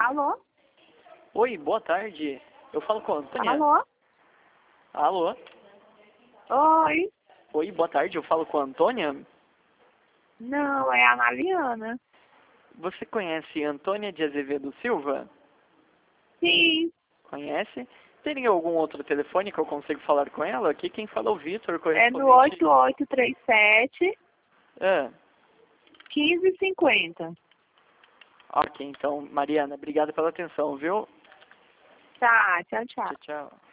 Alô? Oi, boa tarde. Eu falo com a Antônia? Alô? Alô? Oi? Oi, boa tarde. Eu falo com a Antônia? Não, é a Mariana. Você conhece Antônia de Azevedo Silva? Sim, Conhece? Teria algum outro telefone que eu consigo falar com ela? Aqui quem fala é o Vitor, é no correspondente... 8837 Ah, 1550. ok, então, Mariana, obrigado pela atenção, viu? Tá, tchau, tchau. Tchau, tchau.